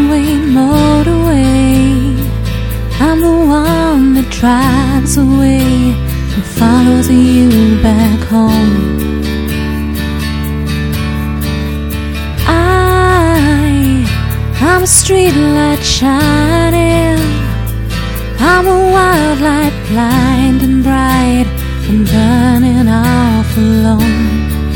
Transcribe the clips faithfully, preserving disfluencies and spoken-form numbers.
one-way motorway. I'm the one that drives away and follows you back home. I, I'm a street light shining. I'm a wild light, blind and bright, and burning off alone.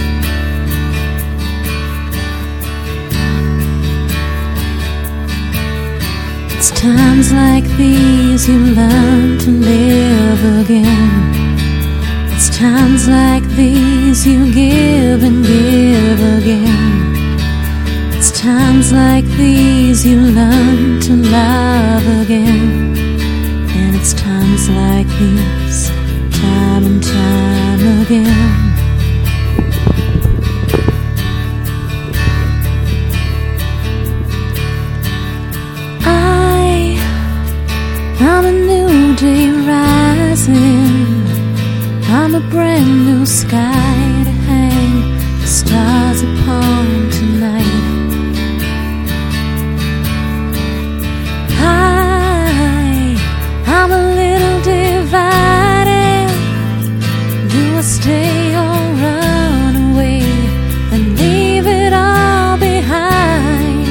It's times like these you learn to live again. It's times like these you give and give again. It's times like these you learn to love again. And it's times like these, time and time again. I, I'm a new day rising. I'm a brand new sky to hang the stars upon tonight. I'm a little divided. Do I stay or run away and leave it all behind?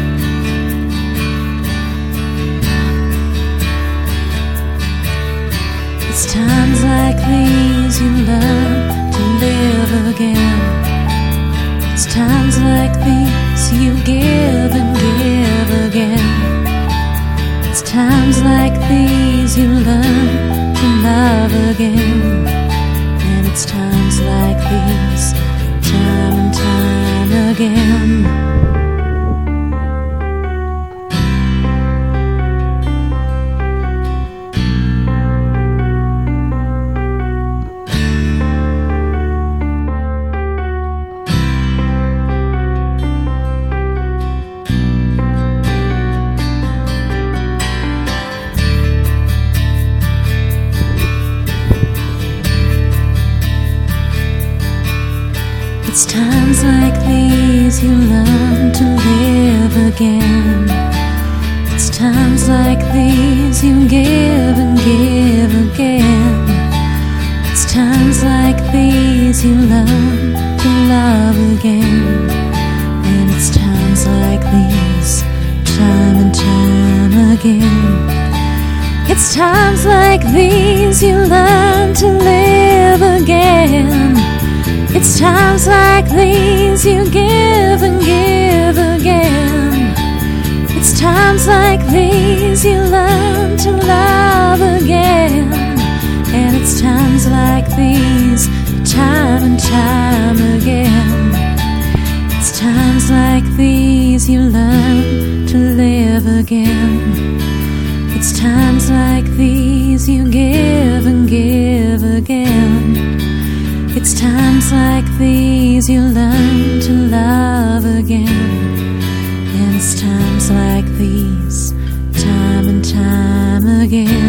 It's times like these you learn to live again. It's times like these you give and give again. It's times like these you learn to love again. And it's times like these, time and time again. It's times like these you learn to live again. It's times like these you give and give again. It's times like these you learn to love again. And it's times like these, time and time again. It's times like these you learn to live again. It's times like these you give and give again. It's times like these you learn to love again. And it's times like these, time and time again. It's times like these you learn to live again. It's times like these you give and give again. It's times like these you learn to love again. And it's times like these, time and time again.